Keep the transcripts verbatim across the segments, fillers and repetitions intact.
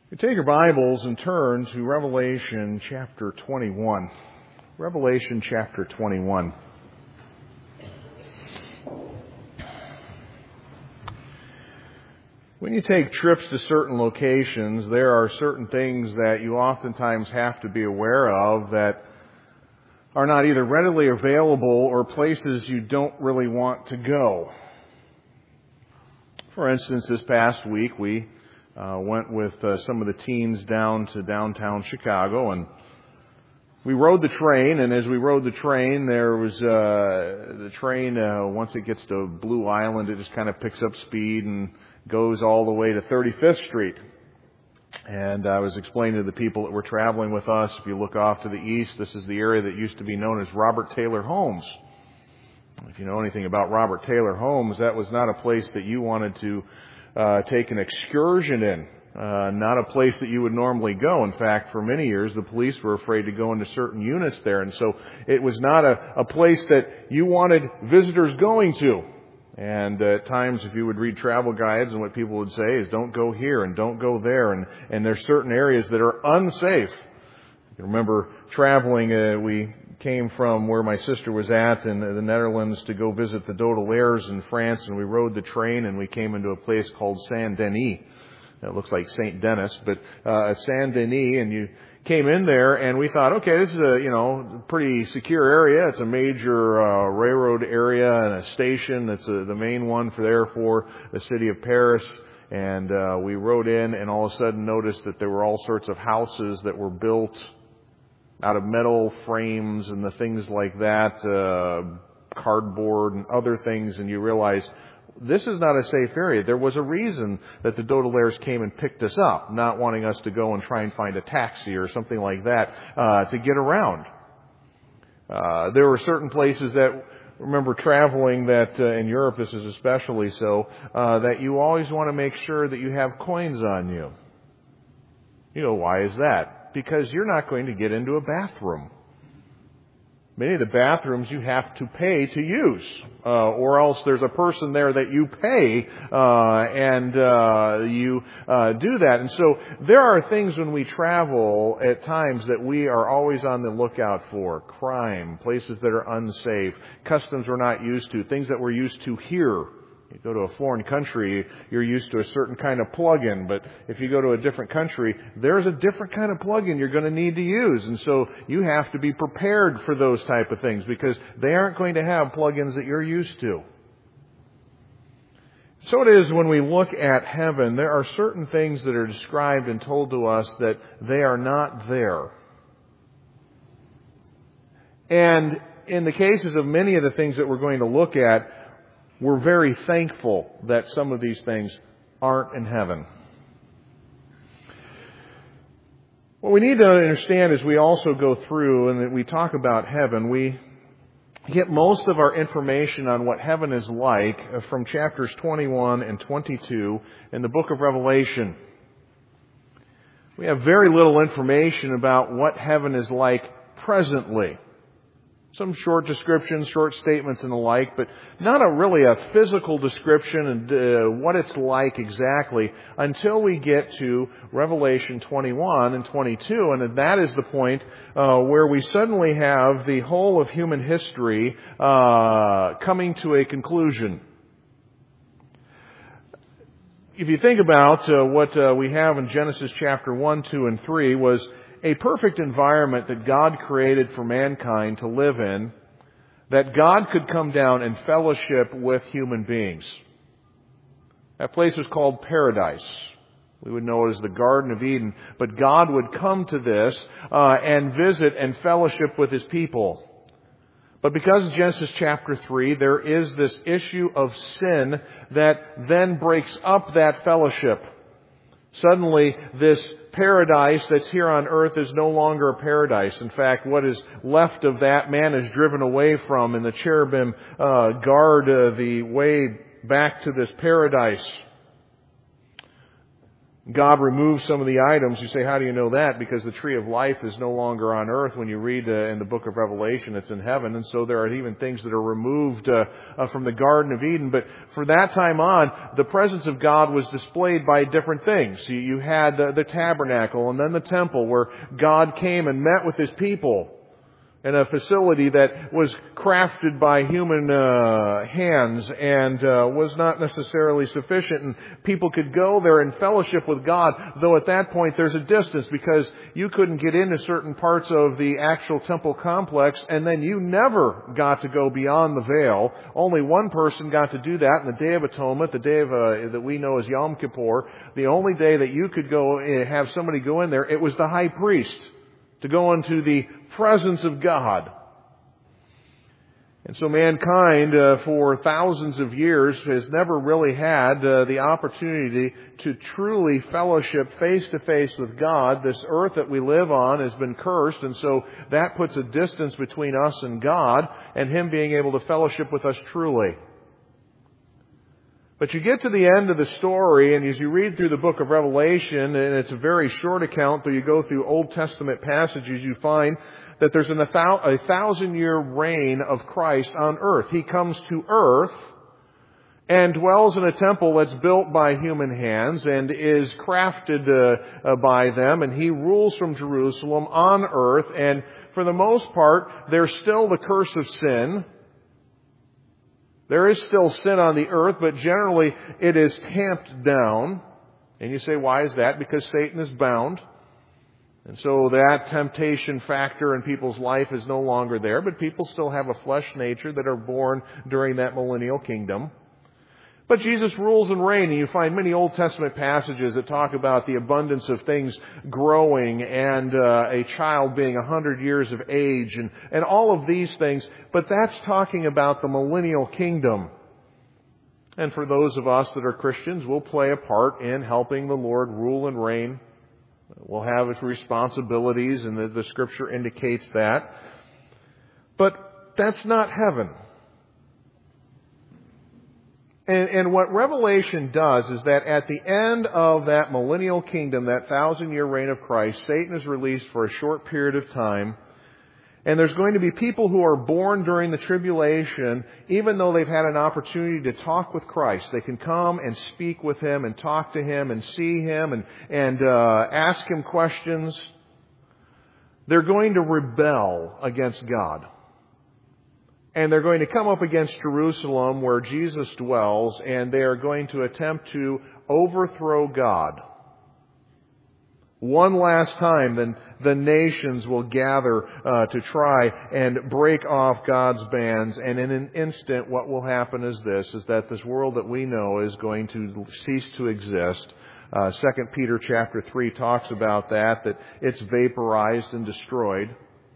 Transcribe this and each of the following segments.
You take your Bibles and turn to Revelation chapter twenty-one. Revelation chapter twenty-one. When you take trips to certain locations, there are certain things that you oftentimes have to be aware of that are not either readily available or places you don't really want to go. For instance, this past week we Uh, went with uh, some of the teens down to downtown Chicago, and we rode the train. And as we rode the train, there was uh, the train. Uh, once it gets to Blue Island, it just kind of picks up speed and goes all the way to thirty-fifth Street. And I was explaining to the people that were traveling with us, if you look off to the east, this is the area that used to be known as Robert Taylor Homes. If you know anything about Robert Taylor Homes, that was not a place that you wanted to Uh, take an excursion in, uh, not a place that you would normally go. In fact, for many years, the police were afraid to go into certain units there, and so it was not a, a place that you wanted visitors going to. And uh, at times, if you would read travel guides, and what people would say is, don't go here and don't go there, and, and there's certain areas that are unsafe. I remember traveling, uh, we came from where my sister was at in the Netherlands to go visit the Baudelaires in France, and we rode the train and we came into a place called Saint-Denis. It looks like Saint Denis, but uh, Saint-Denis, and you came in there and we thought, okay, this is a, you know, pretty secure area. It's a major uh, railroad area and a station. It's a, the main one for there for the city of Paris. And uh, we rode in and all of a sudden noticed that there were all sorts of houses that were built out of metal frames and the things like that, uh, cardboard and other things, and you realize this is not a safe area. There was a reason that the Baudelaires came and picked us up, not wanting us to go and try and find a taxi or something like that uh, to get around. Uh, there were certain places that, remember traveling that uh, in Europe, this is especially so, uh, that you always want to make sure that you have coins on you. You know, why is that? Because you're not going to get into a bathroom. Many of the bathrooms you have to pay to use, uh, or else there's a person there that you pay, uh, and uh, you uh, do that. And so there are things when we travel at times that we are always on the lookout for. Crime, places that are unsafe, customs we're not used to, things that we're used to here. You go to a foreign country, you're used to a certain kind of plug-in, but if you go to a different country, there's a different kind of plug-in you're going to need to use. And so you have to be prepared for those type of things because they aren't going to have plug-ins that you're used to. So it is when we look at heaven, there are certain things that are described and told to us that they are not there. And in the cases of many of the things that we're going to look at, we're very thankful that some of these things aren't in heaven. What we need to understand as we also go through and that we talk about heaven, we get most of our information on what heaven is like from chapters twenty-one and twenty-two in the book of Revelation. We have very little information about what heaven is like presently. Some short descriptions, short statements and the like, but not a really a physical description and uh, what it's like exactly until we get to Revelation twenty-one and twenty-two. And that is the point uh, where we suddenly have the whole of human history uh, coming to a conclusion. If you think about uh, what uh, we have in Genesis chapter one, two, and three was a perfect environment that God created for mankind to live in, that God could come down and fellowship with human beings. That place was called paradise. We would know it as the Garden of Eden. But God would come to this uh, and visit and fellowship with His people. But because in Genesis chapter three, there is this issue of sin that then breaks up that fellowship. Suddenly, this paradise that's here on earth is no longer a paradise. In fact, what is left of that man is driven away from, and the cherubim uh, guard uh, the way back to this paradise. God removes some of the items. You say, how do you know that? Because the tree of life is no longer on earth. When you read uh, in the book of Revelation, it's in heaven. And so there are even things that are removed uh, uh, from the Garden of Eden. But for that time on, the presence of God was displayed by different things. You, you had uh, the tabernacle and then the temple where God came and met with His people in a facility that was crafted by human uh, hands and uh, was not necessarily sufficient. And people could go there in fellowship with God, though at that point there's a distance because you couldn't get into certain parts of the actual temple complex, and then you never got to go beyond the veil. Only one person got to do that, and the Day of Atonement, the day of uh, that we know as Yom Kippur, the only day that you could go uh, have somebody go in there, it was the high priest to go into the presence of God. And so mankind, uh, for thousands of years, has never really had uh, the opportunity to truly fellowship face to face with God. This earth that we live on has been cursed, and so that puts a distance between us and God and Him being able to fellowship with us truly. But you get to the end of the story, and as you read through the book of Revelation, and it's a very short account, though you go through Old Testament passages, you find that there's an, a thousand-year reign of Christ on earth. He comes to earth and dwells in a temple that's built by human hands and is crafted uh, uh, by them, and He rules from Jerusalem on earth, and for the most part, there's still the curse of sin. There is still sin on the earth, but generally it is tamped down. And you say, why is that? Because Satan is bound. And so that temptation factor in people's life is no longer there, but people still have a flesh nature that are born during that millennial kingdom. But Jesus rules and reigns, and you find many Old Testament passages that talk about the abundance of things growing and uh, a child being a hundred years of age and, and all of these things. But that's talking about the millennial kingdom. And for those of us that are Christians, we'll play a part in helping the Lord rule and reign. We'll have His responsibilities, and the, the Scripture indicates that. But that's not heaven. And, and what Revelation does is that at the end of that millennial kingdom, that thousand-year reign of Christ, Satan is released for a short period of time. And there's going to be people who are born during the tribulation, even though they've had an opportunity to talk with Christ. They can come and speak with Him and talk to Him and see Him and, and uh, ask Him questions. They're going to rebel against God. And they're going to come up against Jerusalem where Jesus dwells, and they are going to attempt to overthrow God. One last time, then the nations will gather uh, to try and break off God's bands. And in an instant, what will happen is this, is that this world that we know is going to cease to exist. Uh, Second Peter chapter three talks about that, that it's vaporized and destroyed.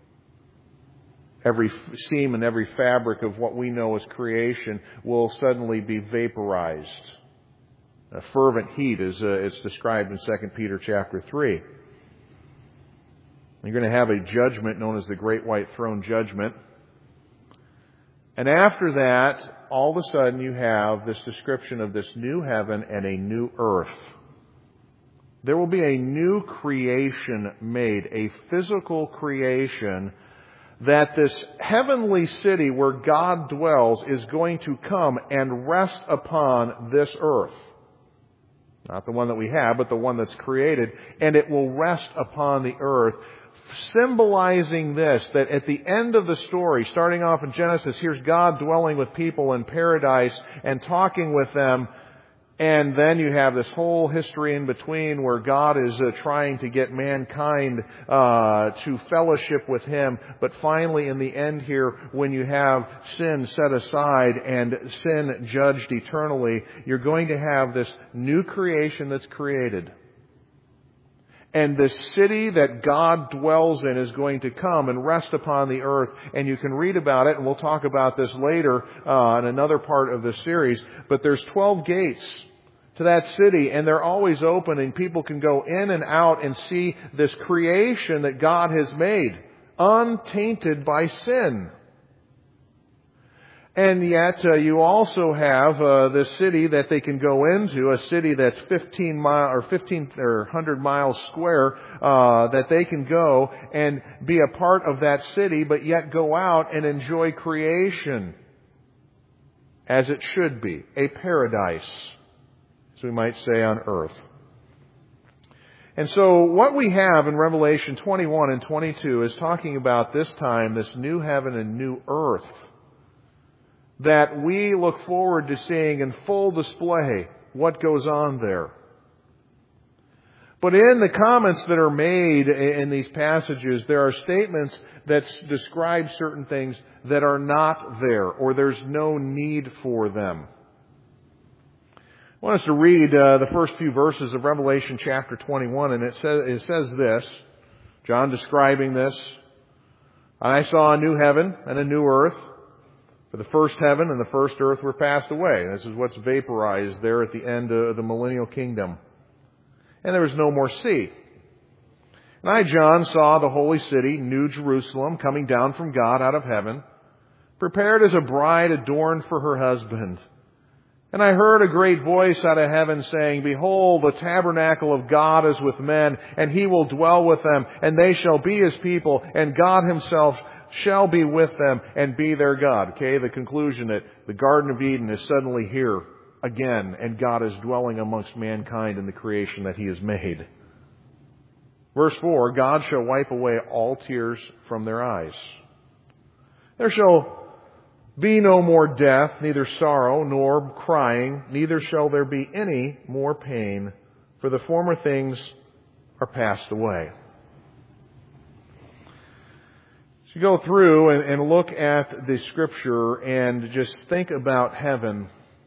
Every seam and every fabric of what we know as creation will suddenly be vaporized. A fervent heat, as uh, it's described in Second Peter chapter three. You're going to have a judgment known as the Great White Throne Judgment. And after that, all of a sudden you have this description of this new heaven and a new earth. There will be a new creation made, a physical creation, that this heavenly city where God dwells is going to come and rest upon this earth. Not the one that we have, but the one that's created. And it will rest upon the earth, symbolizing this, that at the end of the story, starting off in Genesis, here's God dwelling with people in paradise and talking with them. And then you have this whole history in between where God is uh, trying to get mankind uh, to fellowship with Him. But finally, in the end here, when you have sin set aside and sin judged eternally, you're going to have this new creation that's created. And the city that God dwells in is going to come and rest upon the earth. And you can read about it, and we'll talk about this later uh, in another part of the series. But there's twelve gates to that city, and they're always open, and people can go in and out and see this creation that God has made, untainted by sin. And yet, uh, you also have uh, this city that they can go into, a city that's fifteen mile or fifteen or one hundred miles square, uh, that they can go and be a part of that city, but yet go out and enjoy creation as it should be, a paradise, as we might say, on earth. And so what we have in Revelation twenty-one and twenty-two is talking about this time, this new heaven and new earth, that we look forward to seeing in full display what goes on there. But in the comments that are made in these passages, there are statements that describe certain things that are not there, or there's no need for them. I want us to read uh, the first few verses of Revelation chapter twenty-one, and it says, it says this, John describing this, "I saw a new heaven and a new earth, for the first heaven and the first earth were passed away." This is what's vaporized there at the end of the millennial kingdom. "And there was no more sea. And I, John, saw the holy city, New Jerusalem, coming down from God out of heaven, prepared as a bride adorned for her husband. And I heard a great voice out of heaven saying, Behold, the tabernacle of God is with men, and He will dwell with them, and they shall be His people, and God Himself shall be with them and be their God." Okay, the conclusion that the Garden of Eden is suddenly here again, and God is dwelling amongst mankind in the creation that He has made. Verse four, "God shall wipe away all tears from their eyes. There shall be no more death, neither sorrow nor crying, neither shall there be any more pain, for the former things are passed away." So you go through and, and look at the Scripture and just think about heaven.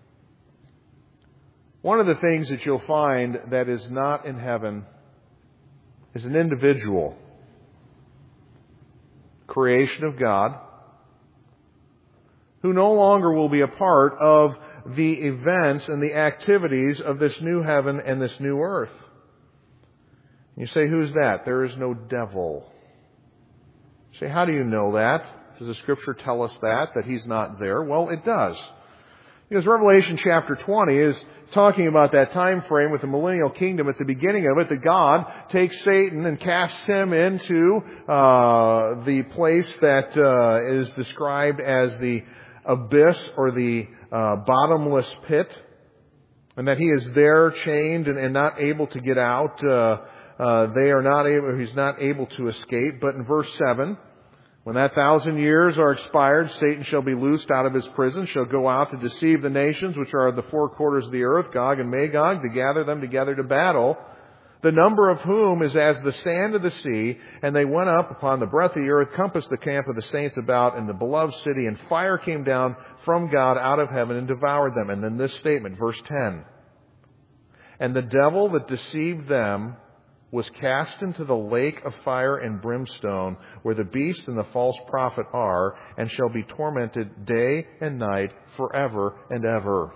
One of the things that you'll find that is not in heaven is an individual, creation of God, who no longer will be a part of the events and the activities of this new heaven and this new earth. You say, who's that? There is no devil. You say, how do you know that? Does the Scripture tell us that, that he's not there? Well, it does. Because Revelation chapter twenty is talking about that time frame with the millennial kingdom at the beginning of it, that God takes Satan and casts him into uh, the place that uh, is described as the abyss or the uh, bottomless pit, and that he is there chained and, and not able to get out. Uh, uh, they are not able. He's not able to escape. But in verse seven, when that thousand years are expired, Satan shall be loosed out of his prison, shall go out to deceive the nations which are the four quarters of the earth, Gog and Magog, to gather them together to battle, the number of whom is as the sand of the sea. And they went up upon the breadth of the earth, compassed the camp of the saints about in the beloved city, and fire came down from God out of heaven and devoured them. And then this statement, verse ten, "And the devil that deceived them was cast into the lake of fire and brimstone, where the beast and the false prophet are, and shall be tormented day and night forever and ever."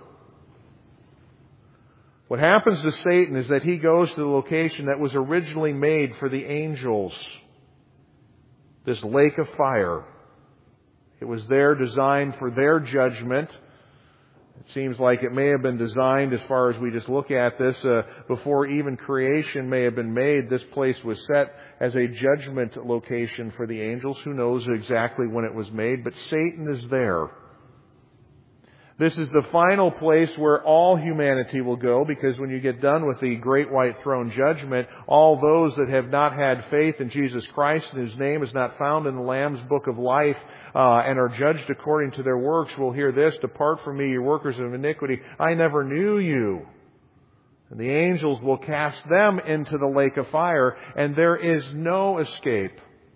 What happens to Satan is that he goes to the location that was originally made for the angels, this lake of fire. It was there designed for their judgment. It seems like it may have been designed, as far as we just look at this, uh, before even creation may have been made. This place was set as a judgment location for the angels. Who knows exactly when it was made, but Satan is there. This is the final place where all humanity will go, because when you get done with the great white throne judgment, all those that have not had faith in Jesus Christ and whose name is not found in the Lamb's book of life uh, and are judged according to their works will hear this: "Depart from me, you workers of iniquity. I never knew you." And the angels will cast them into the lake of fire, and there is no escape.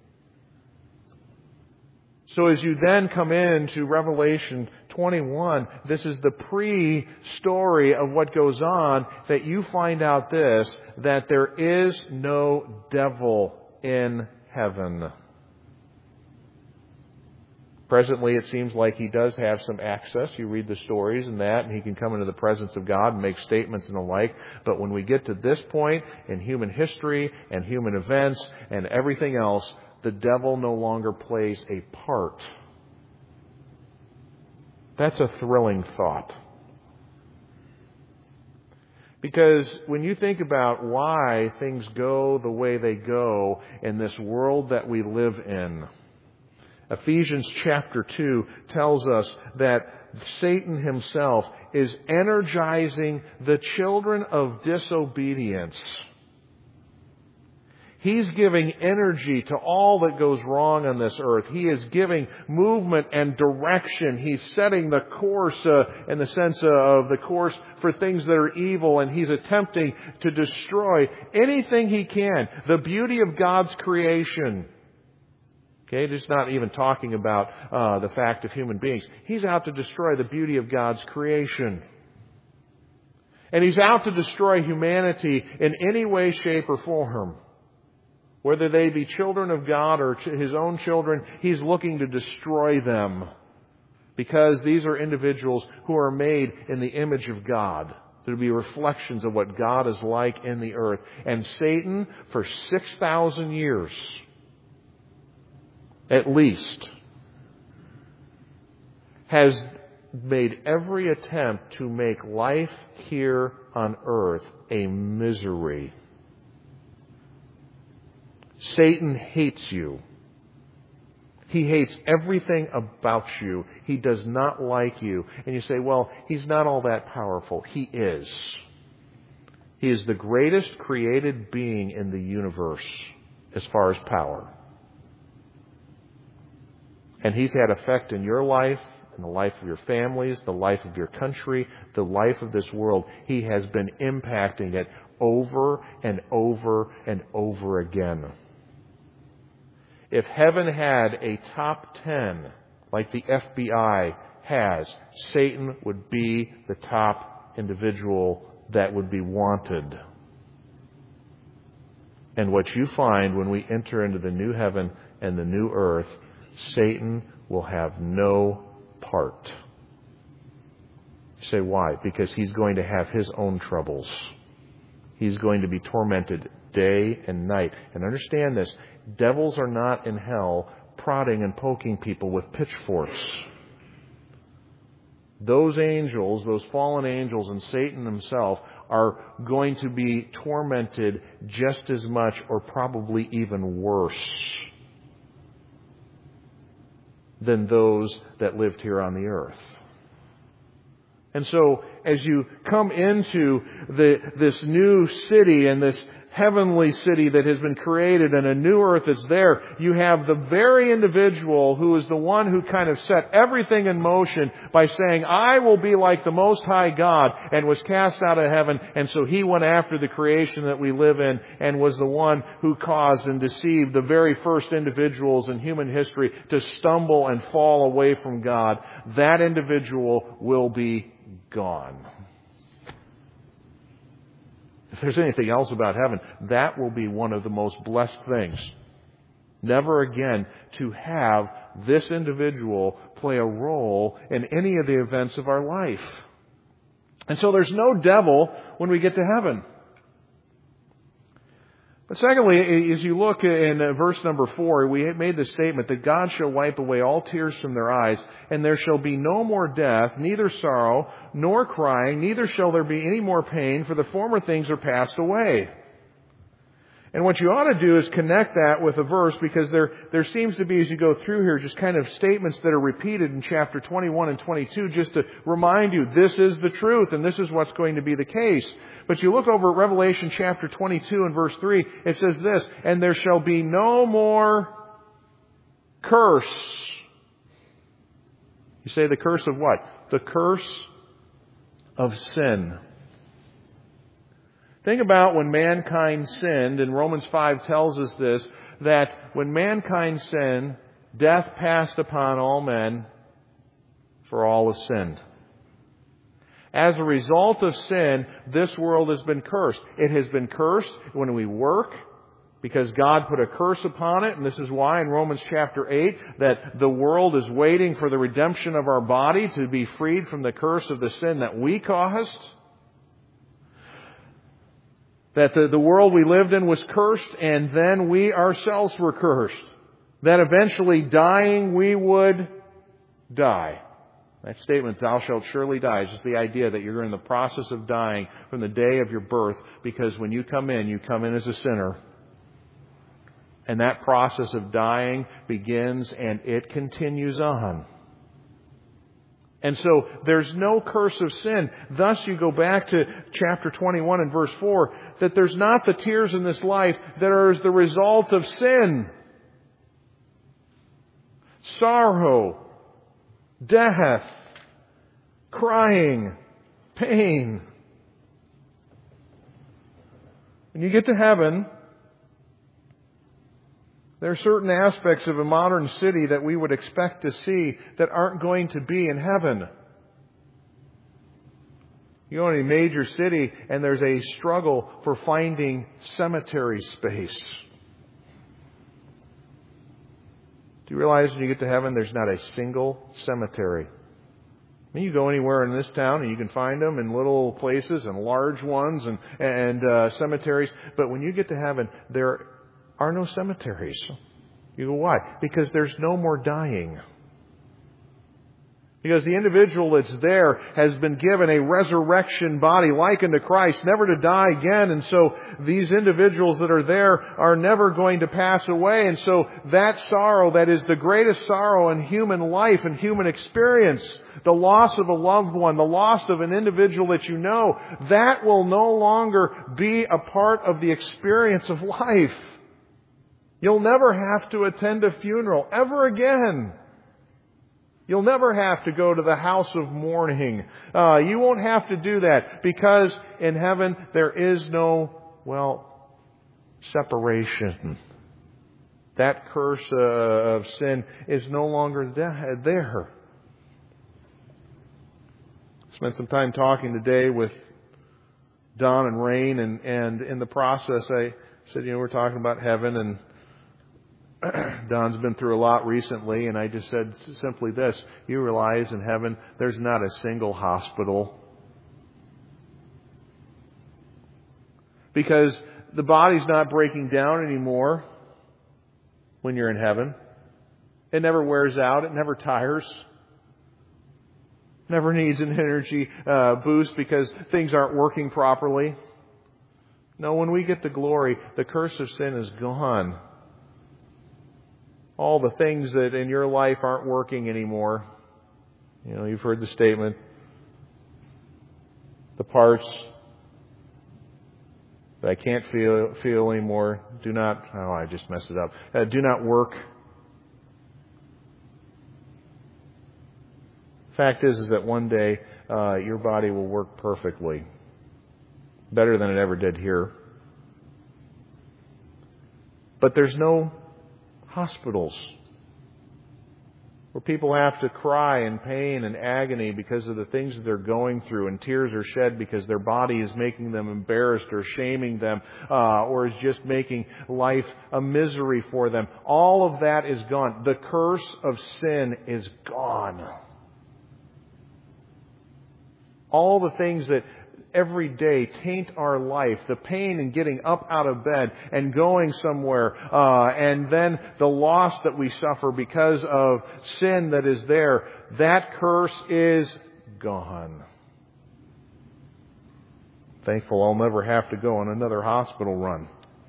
So as you then come into Revelation twenty-one, this is the pre-story of what goes on, that you find out this, that there is no devil in heaven. Presently, it seems like he does have some access. You read the stories and that, and he can come into the presence of God and make statements and the like. But when we get to this point in human history and human events and everything else, the devil no longer plays a part. That's a thrilling thought. Because when you think about why things go the way they go in this world that we live in, Ephesians chapter two tells us that Satan himself is energizing the children of disobedience. He's giving energy to all that goes wrong on this earth. He is giving movement and direction. He's setting the course uh, in the sense uh, of the course for things that are evil, and he's attempting to destroy anything he can. The beauty of God's creation. Okay, just not even talking about uh, the fact of human beings. He's out to destroy the beauty of God's creation. And he's out to destroy humanity in any way, shape, or form. Whether they be children of God or his own children, he's looking to destroy them. Because these are individuals who are made in the image of God. There will be reflections of what God is like in the earth. And Satan, for six thousand years, at least, has made every attempt to make life here on earth a misery. Satan hates you. He hates everything about you. He does not like you. And you say, well, he's not all that powerful. He is. He is the greatest created being in the universe as far as power. And he's had effect in your life, in the life of your families, the life of your country, the life of this world. He has been impacting it over and over and over again. If heaven had a top ten, like the F B I has, Satan would be the top individual that would be wanted. And what you find when we enter into the new heaven and the new earth, Satan will have no part. You say, why? Because he's going to have his own troubles. He's going to be tormented day and night. And understand this, devils are not in hell prodding and poking people with pitchforks. Those angels, those fallen angels and Satan himself are going to be tormented just as much or probably even worse than those that lived here on the earth. And so, as you come into the, this new city and this heavenly city that has been created and a new earth that's there, you have the very individual who is the one who kind of set everything in motion by saying, I will be like the Most High God, and was cast out of heaven. And so he went after the creation that we live in and was the one who caused and deceived the very first individuals in human history to stumble and fall away from God. That individual will be gone. If there's anything else about heaven, that will be one of the most blessed things. Never again to have this individual play a role in any of the events of our life. And so there's no devil when we get to heaven. But secondly, as you look in verse number four, we made the statement that God shall wipe away all tears from their eyes, and there shall be no more death, neither sorrow, nor crying, neither shall there be any more pain, for the former things are passed away. And what you ought to do is connect that with a verse, because there, there seems to be, as you go through here, just kind of statements that are repeated in chapter twenty-one and twenty-two, just to remind you, this is the truth, and this is what's going to be the case. But you look over at Revelation chapter twenty-two and verse three, it says this, and there shall be no more curse. You say the curse of what? The curse of sin. Think about when mankind sinned, and Romans five tells us this, that when mankind sinned, death passed upon all men, for all have sinned. As a result of sin, this world has been cursed. It has been cursed when we work, because God put a curse upon it, and this is why in Romans chapter eight that the world is waiting for the redemption of our body to be freed from the curse of the sin that we caused. That the, the world we lived in was cursed, and then we ourselves were cursed. That eventually dying we would die. That statement, thou shalt surely die, is just the idea that you're in the process of dying from the day of your birth, because when you come in, you come in as a sinner. And that process of dying begins and it continues on. And so there's no curse of sin. Thus you go back to chapter twenty-one and verse four, that there's not the tears in this life that are as the result of sin. Sorrow, death, crying, pain. When you get to heaven, there are certain aspects of a modern city that we would expect to see that aren't going to be in heaven. You go to a major city and there's a struggle for finding cemetery space. Do you realize when you get to heaven there's not a single cemetery? I mean, you go anywhere in this town and you can find them in little places and large ones and, and uh, cemeteries. But when you get to heaven, there are no cemeteries. You go, why? Because there's no more dying. Because the individual that's there has been given a resurrection body like unto Christ, never to die again. And so these individuals that are there are never going to pass away. And so that sorrow that is the greatest sorrow in human life and human experience, the loss of a loved one, the loss of an individual that you know, that will no longer be a part of the experience of life. You'll never have to attend a funeral ever again. You'll never have to go to the house of mourning. Uh, you won't have to do that because in heaven there is no, well, separation. That curse uh, of sin is no longer de- there. Spent some time talking today with Don and Rain, and, and in the process I said, you know, we're talking about heaven, and Don's been through a lot recently, and I just said simply this: you realize in heaven there's not a single hospital. Because the body's not breaking down anymore when you're in heaven. It never wears out. It never tires. Never needs an energy uh, boost because things aren't working properly. No, when we get to glory, the curse of sin is gone. All the things that in your life aren't working anymore. You know, you've heard the statement, the parts that I can't feel feel anymore do not, oh, I just messed it up, uh, do not work. Fact is, is that one day uh, your body will work perfectly. Better than it ever did here. But there's no hospitals where people have to cry in pain and agony because of the things that they're going through, and tears are shed because their body is making them embarrassed or shaming them uh, or is just making life a misery for them. All of that is gone. The curse of sin is gone. All the things that every day taint our life, the pain in getting up out of bed and going somewhere, uh, and then the loss that we suffer because of sin that is there, that curse is gone. Thankful I'll never have to go on another hospital run,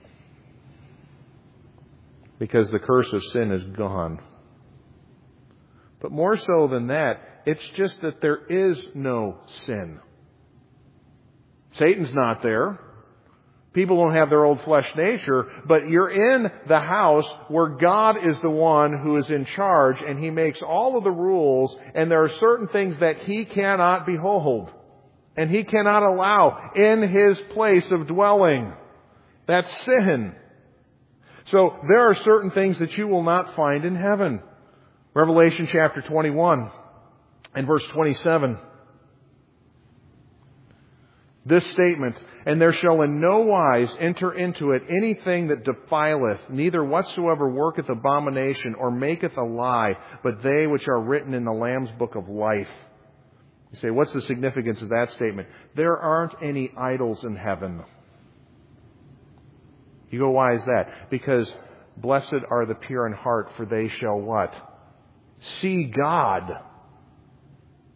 because the curse of sin is gone. But more so than that, it's just that there is no sin. Satan's not there. People don't have their old flesh nature, but you're in the house where God is the one who is in charge, and He makes all of the rules, and there are certain things that He cannot behold, and He cannot allow in His place of dwelling. That's sin. So there are certain things that you will not find in heaven. Revelation chapter twenty-one and verse twenty-seven. This statement, and there shall in no wise enter into it anything that defileth, neither whatsoever worketh abomination or maketh a lie, but they which are written in the Lamb's book of life. You say, what's the significance of that statement? There aren't any idols in heaven. You go, why is that? Because blessed are the pure in heart, for they shall what? See God.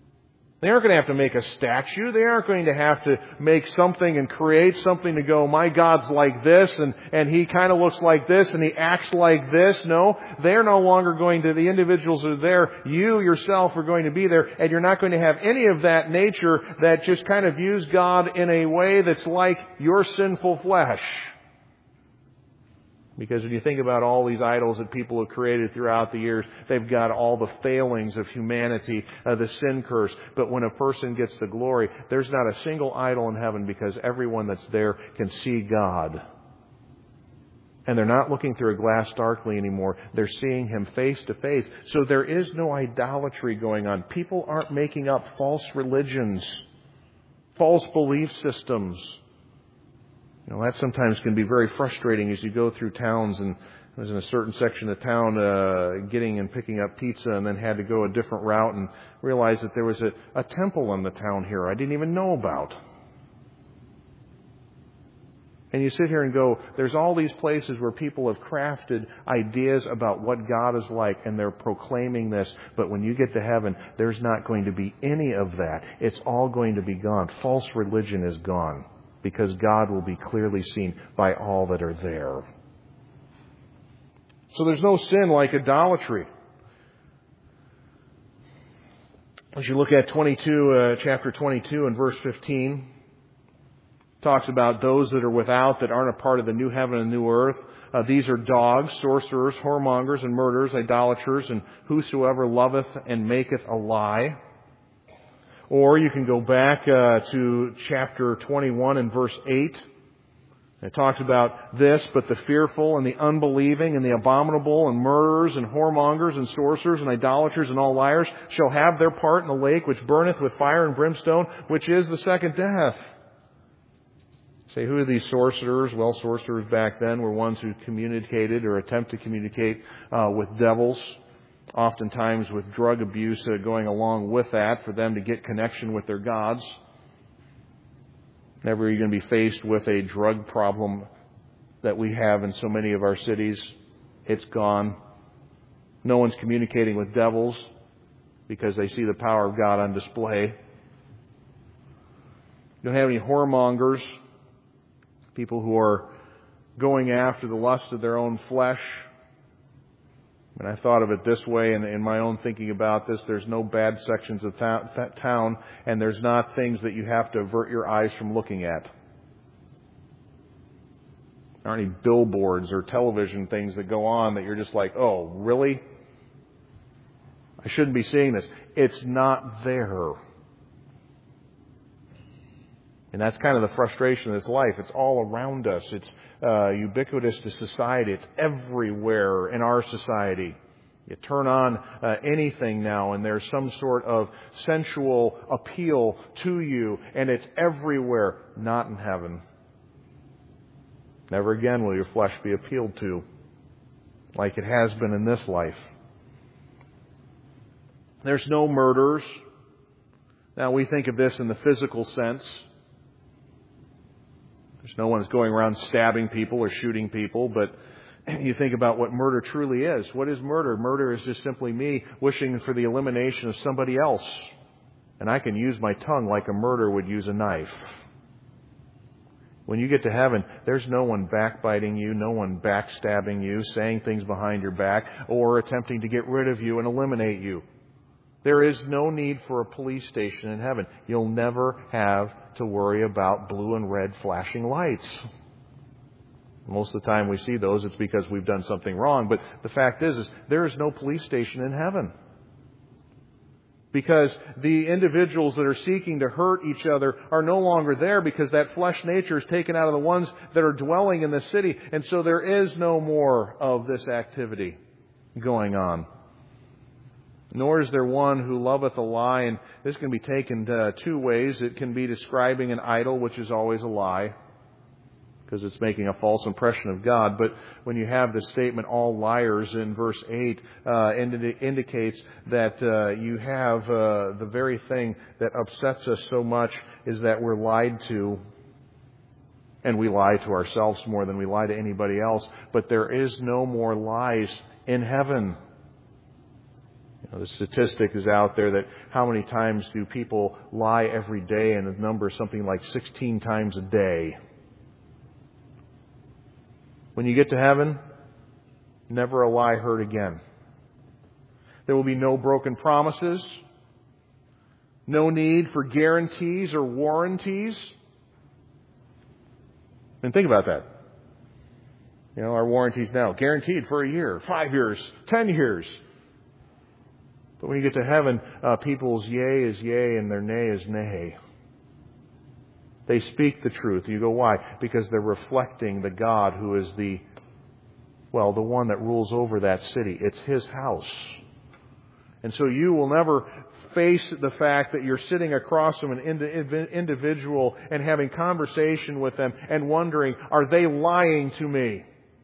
They aren't going to have to make a statue. They aren't going to have to make something and create something to go, my God's like this, and, and He kind of looks like this, and He acts like this. No, they're no longer going to, the individuals are there. You yourself are going to be there, and you're not going to have any of that nature that just kind of views God in a way that's like your sinful flesh. Because when you think about all these idols that people have created throughout the years, they've got all the failings of humanity, uh, the sin curse. But when a person gets the glory, there's not a single idol in heaven because everyone that's there can see God. And they're not looking through a glass darkly anymore. They're seeing Him face to face. So there is no idolatry going on. People aren't making up false religions, false belief systems. You know, that sometimes can be very frustrating as you go through towns, and I was in a certain section of town uh, getting and picking up pizza and then had to go a different route and realized that there was a, a temple in the town here I didn't even know about. And you sit here and go, there's all these places where people have crafted ideas about what God is like, and they're proclaiming this. But when you get to heaven, there's not going to be any of that. It's all going to be gone. False religion is gone. Because God will be clearly seen by all that are there. So there's no sin like idolatry. As you look at twenty-two, uh, chapter twenty-two and verse fifteen, talks about those that are without, that aren't a part of the new heaven and new earth. Uh, these are dogs, sorcerers, whoremongers, and murderers, idolaters, and whosoever loveth and maketh a lie. Or you can go back uh, to chapter twenty-one and verse eight. It talks about this, but the fearful and the unbelieving and the abominable and murderers and whoremongers and sorcerers and idolaters and all liars shall have their part in the lake which burneth with fire and brimstone, which is the second death. Say, who are these sorcerers? Well, sorcerers back then were ones who communicated or attempt to communicate uh, with devils. Oftentimes with drug abuse uh, going along with that for them to get connection with their gods. Whenever you're going to be faced with a drug problem that we have in so many of our cities, it's gone. No one's communicating with devils because they see the power of God on display. You don't have any whoremongers, people who are going after the lust of their own flesh. And I thought of it this way in, in my own thinking about this. There's no bad sections of ta- that town, and there's not things that you have to avert your eyes from looking at. There aren't any billboards or television things that go on that you're just like, oh, really? I shouldn't be seeing this. It's not there. And that's kind of the frustration of this life. It's all around us. It's uh, ubiquitous to society. It's everywhere in our society. You turn on uh, anything now and there's some sort of sensual appeal to you, and it's everywhere. Not in heaven. Never again will your flesh be appealed to like it has been in this life. There's no murders. Now we think of this in the physical sense. There's no one that's going around stabbing people or shooting people, but you think about what murder truly is. What is murder? Murder is just simply me wishing for the elimination of somebody else. And I can use my tongue like a murderer would use a knife. When you get to heaven, there's no one backbiting you, no one backstabbing you, saying things behind your back, or attempting to get rid of you and eliminate you. There is no need for a police station in heaven. You'll never have to worry about blue and red flashing lights. Most of the time we see those, it's because we've done something wrong. But the fact is, is there is no police station in heaven. Because the individuals that are seeking to hurt each other are no longer there, because that flesh nature is taken out of the ones that are dwelling in the city. And so there is no more of this activity going on. Nor is there one who loveth a lie. And this can be taken uh, two ways. It can be describing an idol, which is always a lie, because it's making a false impression of God. But when you have this statement, all liars, in verse eight, uh, indi- indicates that uh, you have uh, the very thing that upsets us so much is that we're lied to. And we lie to ourselves more than we lie to anybody else. But there is no more lies in heaven. You know, the statistic is out there that how many times do people lie every day, and the number is something like sixteen times a day. When you get to heaven, never a lie heard again. There will be no broken promises, no need for guarantees or warranties. And think about that. You know, our warranties now, guaranteed for a year, five years, ten years. But when you get to heaven, uh, people's yea is yea and their nay is nay. They speak the truth. You go, why? Because they're reflecting the God who is the, well, the one that rules over that city. It's His house. And so you will never face the fact that you're sitting across from an individual and having conversation with them and wondering, are they lying to me?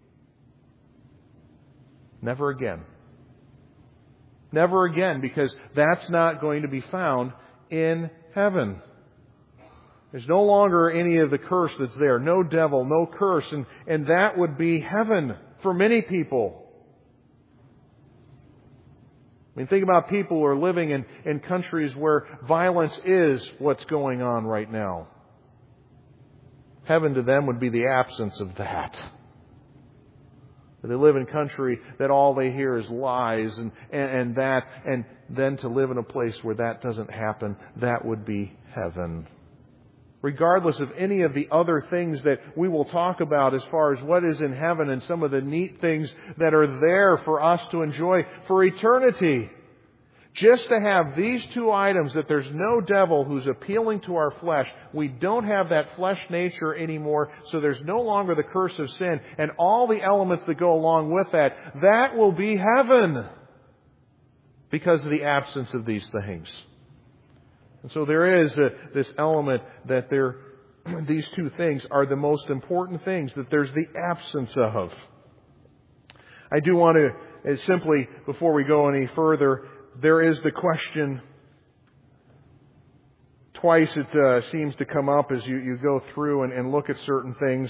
Never again. Never again, because that's not going to be found in heaven. There's no longer any of the curse that's there. No devil, no curse. And, and that would be heaven for many people. I mean, think about people who are living in, in countries where violence is what's going on right now. Heaven to them would be the absence of that. They live in a country that all they hear is lies and, and, and that, and then to live in a place where that doesn't happen, that would be heaven. Regardless of any of the other things that we will talk about as far as what is in heaven and some of the neat things that are there for us to enjoy for eternity. Just to have these two items, that there's no devil who's appealing to our flesh. We don't have that flesh nature anymore, so there's no longer the curse of sin and all the elements that go along with that. That will be heaven because of the absence of these things. And so there is a, this element that there, these two things are the most important things that there's the absence of. I do want to uh, simply, before we go any further, there is the question, twice it uh, seems to come up as you, you go through and, and look at certain things,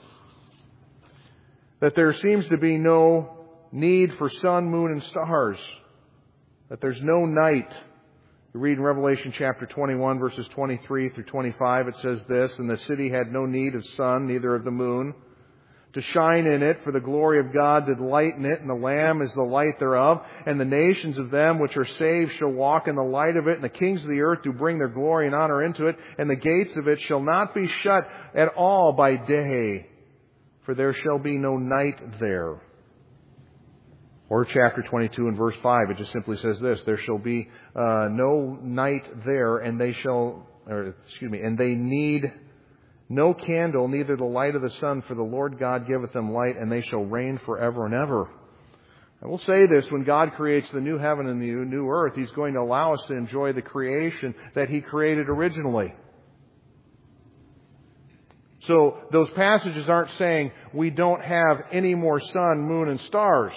that there seems to be no need for sun, moon, and stars, that there's no night. You read in Revelation chapter twenty-one, verses twenty-three through twenty-five, it says this, "And the city had no need of sun, neither of the moon, to shine in it, for the glory of God did lighten it, and the Lamb is the light thereof. And the nations of them which are saved shall walk in the light of it, and the kings of the earth do bring their glory and honor into it, and the gates of it shall not be shut at all by day, for there shall be no night there." Or chapter twenty-two and verse five, it just simply says this, "There shall be uh, no night there, and they shall, or excuse me, and they need no candle, neither the light of the sun, for the Lord God giveth them light, and they shall reign forever and ever." I will say this, when God creates the new heaven and the new earth, He's going to allow us to enjoy the creation that He created originally. So those passages aren't saying we don't have any more sun, moon, and stars.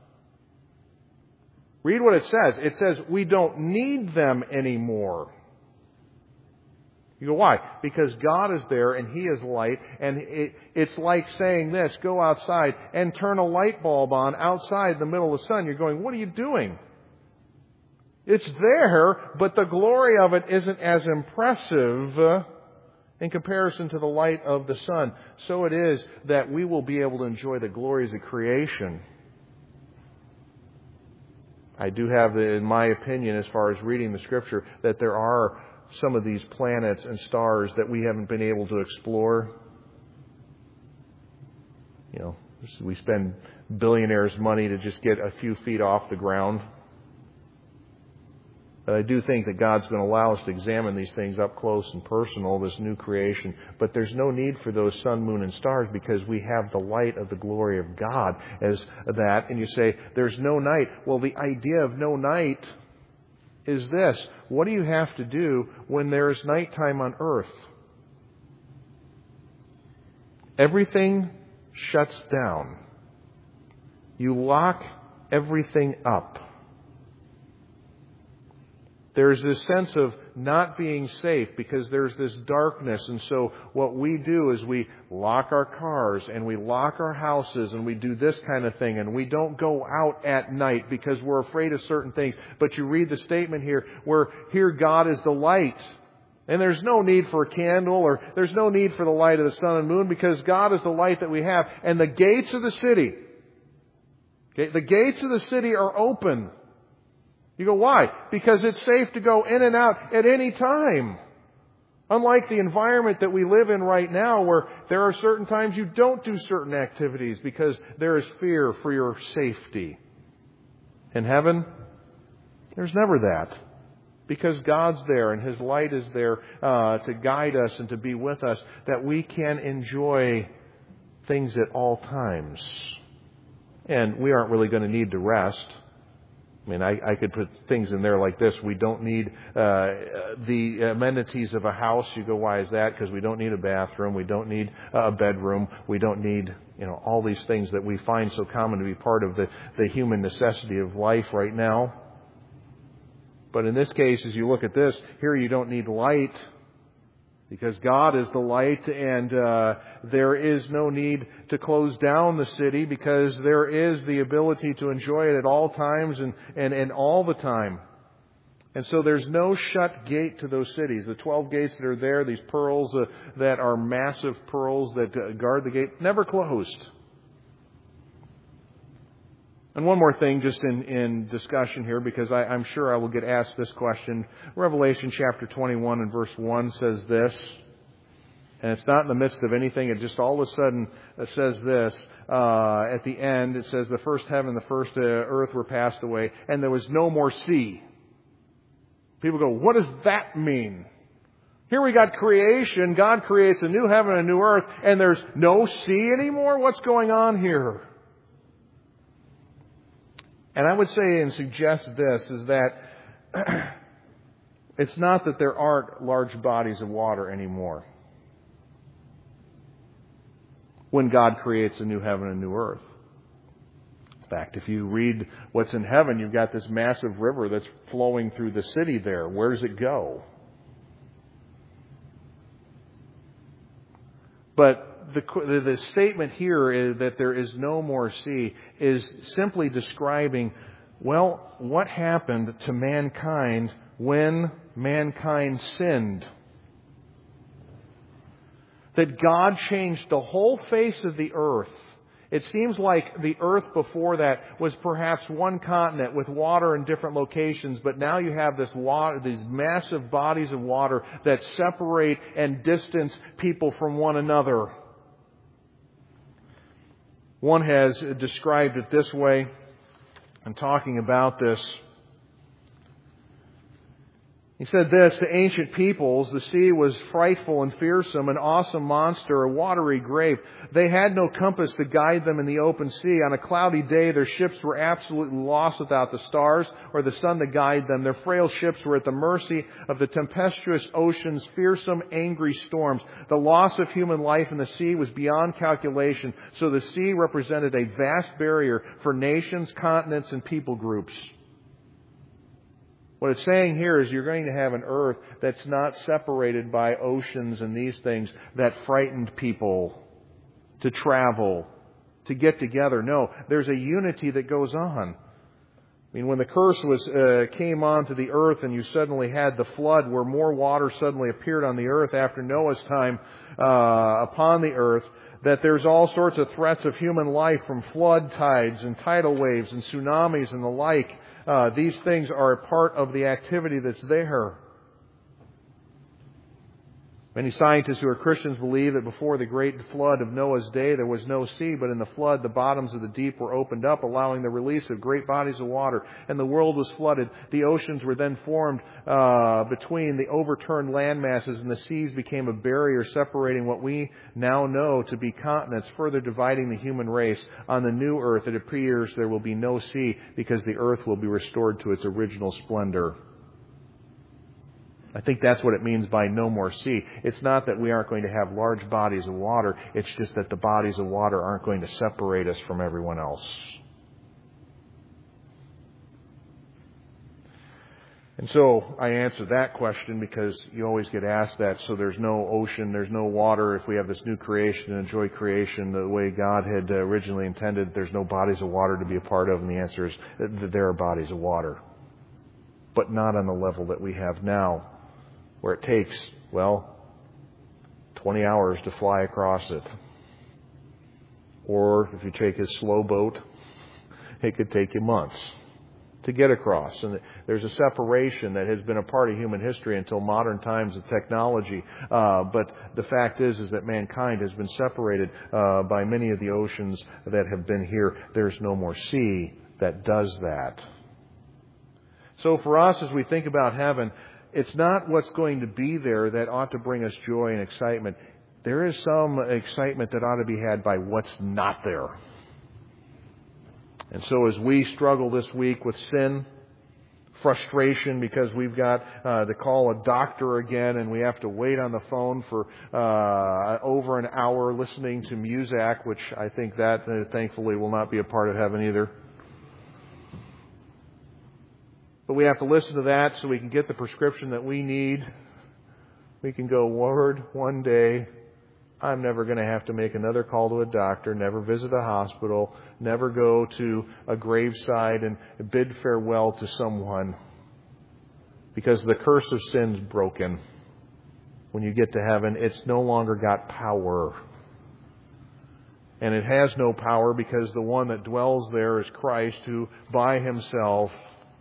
Read what it says. It says we don't need them anymore. You go, why? Because God is there and He is light, and it, it's like saying this, go outside and turn a light bulb on outside in the middle of the sun. You're going, what are you doing? It's there, but the glory of it isn't as impressive uh, in comparison to the light of the sun. So it is that we will be able to enjoy the glories of creation. I do have, the, in my opinion, as far as reading the Scripture, that there are some of these planets and stars that we haven't been able to explore. You know, we spend billionaires' money to just get a few feet off the ground. But I do think that God's going to allow us to examine these things up close and personal, this new creation. But there's no need for those sun, moon, and stars because we have the light of the glory of God as that. And you say, there's no night. Well, the idea of no night is this. What do you have to do when there is nighttime on earth? Everything shuts down. You lock everything up. There's this sense of not being safe because there's this darkness. And so what we do is we lock our cars and we lock our houses and we do this kind of thing. And we don't go out at night because we're afraid of certain things. But you read the statement here where here God is the light. And there's no need for a candle or there's no need for the light of the sun and moon because God is the light that we have. And the gates of the city, okay, the gates of the city are open. You go, why? Because it's safe to go in and out at any time. Unlike the environment that we live in right now where there are certain times you don't do certain activities because there is fear for your safety. In heaven, there's never that. Because God's there and His light is there uh, to guide us and to be with us, that we can enjoy things at all times. And we aren't really going to need to rest. I mean, I, I could put things in there like this. We don't need uh, the amenities of a house. You go, why is that? Because we don't need a bathroom. We don't need a bedroom. We don't need, you know, all these things that we find so common to be part of the, the human necessity of life right now. But in this case, as you look at this, here you don't need light because God is the light and uh, there is no need to close down the city because there is the ability to enjoy it at all times and, and, and all the time. And so there's no shut gate to those cities. The twelve gates that are there, these pearls uh, that are massive pearls that uh, guard the gate, never closed. And one more thing just in, in discussion here, because I, I'm sure I will get asked this question. Revelation chapter twenty-one and verse one says this, and it's not in the midst of anything. It just all of a sudden says this. Uh, at the end, it says, the first heaven and the first uh, earth were passed away, and there was no more sea. People go, what does that mean? Here we got creation. God creates a new heaven and a new earth, and there's no sea anymore? What's going on here? And I would say and suggest this, is that it's not that there aren't large bodies of water anymore when God creates a new heaven and a new earth. In fact, if you read what's in heaven, you've got this massive river that's flowing through the city there. Where does it go? But The, the statement here is that there is no more sea is simply describing, well, what happened to mankind when mankind sinned. That God changed the whole face of the earth. It seems like the earth before that was perhaps one continent with water in different locations, but now you have this water, these massive bodies of water that separate and distance people from one another. One has described it this way, and talking about this. He said this, to ancient peoples, the sea was frightful and fearsome, an awesome monster, a watery grave. They had no compass to guide them in the open sea. On a cloudy day, their ships were absolutely lost without the stars or the sun to guide them. Their frail ships were at the mercy of the tempestuous ocean's fearsome, angry storms. The loss of human life in the sea was beyond calculation, so the sea represented a vast barrier for nations, continents, and people groups. What it's saying here is you're going to have an earth that's not separated by oceans and these things that frightened people to travel, to get together. No, there's a unity that goes on. I mean, when the curse was uh, came onto the earth and you suddenly had the flood where more water suddenly appeared on the earth after Noah's time uh, upon the earth, that there's all sorts of threats of human life from flood tides and tidal waves and tsunamis and the like. Uh, these things are a part of the activity that's there. Many scientists who are Christians believe that before the great flood of Noah's day, there was no sea, but in the flood, the bottoms of the deep were opened up, allowing the release of great bodies of water, and the world was flooded. The oceans were then formed uh, between the overturned land masses, and the seas became a barrier separating what we now know to be continents, further dividing the human race. On the new earth, it appears there will be no sea, because the earth will be restored to its original splendor. I think that's what it means by no more sea. It's not that we aren't going to have large bodies of water. It's just that the bodies of water aren't going to separate us from everyone else. And so I answer that question because you always get asked that. So there's no ocean, there's no water. If we have this new creation and enjoy creation the way God had originally intended, there's no bodies of water to be a part of. And the answer is that there are bodies of water, but not on the level that we have now, where it takes, well, twenty hours to fly across it. Or if you take a slow boat, it could take you months to get across. And there's a separation that has been a part of human history until modern times of technology. Uh, but the fact is, is that mankind has been separated uh, by many of the oceans that have been here. There's no more sea that does that. So for us, as we think about heaven, it's not what's going to be there that ought to bring us joy and excitement. There is some excitement that ought to be had by what's not there. And so as we struggle this week with sin, frustration because we've got uh, to call a doctor again and we have to wait on the phone for uh, over an hour listening to Muzak, which I think that uh, thankfully will not be a part of heaven either. But we have to listen to that so we can get the prescription that we need. We can go, Lord, one day I'm never going to have to make another call to a doctor, never visit a hospital, never go to a graveside and bid farewell to someone, because the curse of sin's broken. When you get to heaven, it's no longer got power. And it has no power because the one that dwells there is Christ, who by himself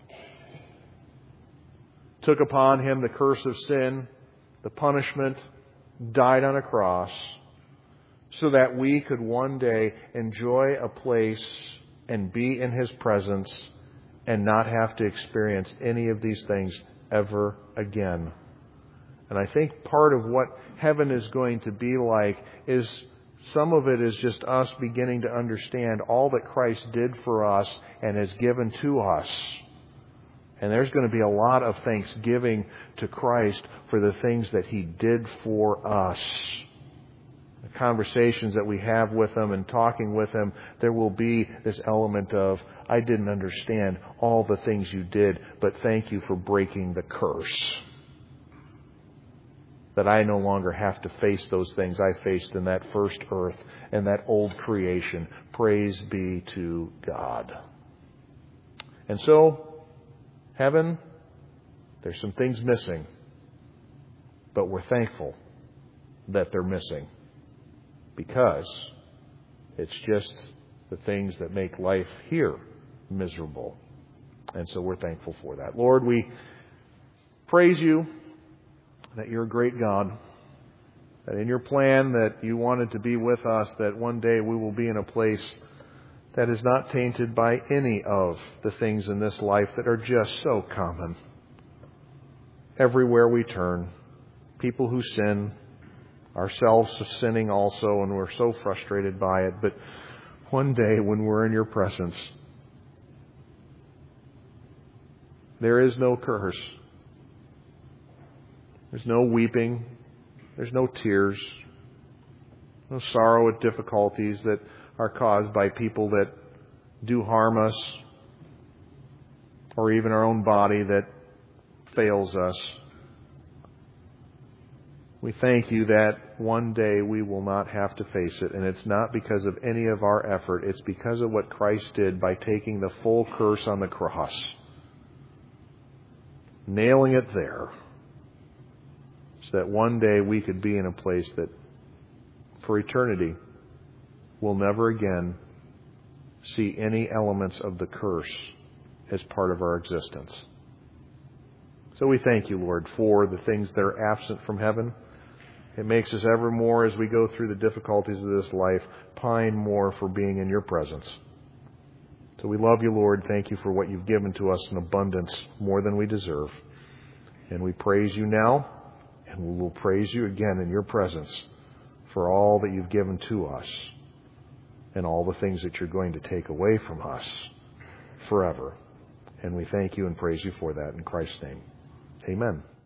took upon him the curse of sin, the punishment, died on a cross, so that we could one day enjoy a place and be in his presence and not have to experience any of these things ever again. And I think part of what heaven is going to be like is some of it is just us beginning to understand all that Christ did for us and has given to us. And there's going to be a lot of thanksgiving to Christ for the things that he did for us. The conversations that we have with him and talking with him, there will be this element of, I didn't understand all the things you did, but thank you for breaking the curse. That I no longer have to face those things I faced in that first earth and that old creation. Praise be to God. And so, heaven, there's some things missing, but we're thankful that they're missing because it's just the things that make life here miserable. And so we're thankful for that. Lord, we praise you that you're a great God, that in your plan that you wanted to be with us, that one day we will be in a place that is not tainted by any of the things in this life that are just so common. Everywhere we turn, people who sin, ourselves sinning also, and we're so frustrated by it. But one day when we're in your presence, there is no curse. There's no weeping. There's no tears. No sorrow at difficulties that are caused by people that do harm us, or even our own body that fails us. We thank you that one day we will not have to face it, and it's not because of any of our effort. It's because of what Christ did by taking the full curse on the cross, nailing it there, so that one day we could be in a place that for eternity we'll never again see any elements of the curse as part of our existence. So we thank you, Lord, for the things that are absent from heaven. It makes us ever more, as we go through the difficulties of this life, pine more for being in your presence. So we love you, Lord. Thank you for what you've given to us in abundance, more than we deserve. And we praise you now, and we will praise you again in your presence for all that you've given to us and all the things that you're going to take away from us forever. And we thank you and praise you for that in Christ's name. Amen.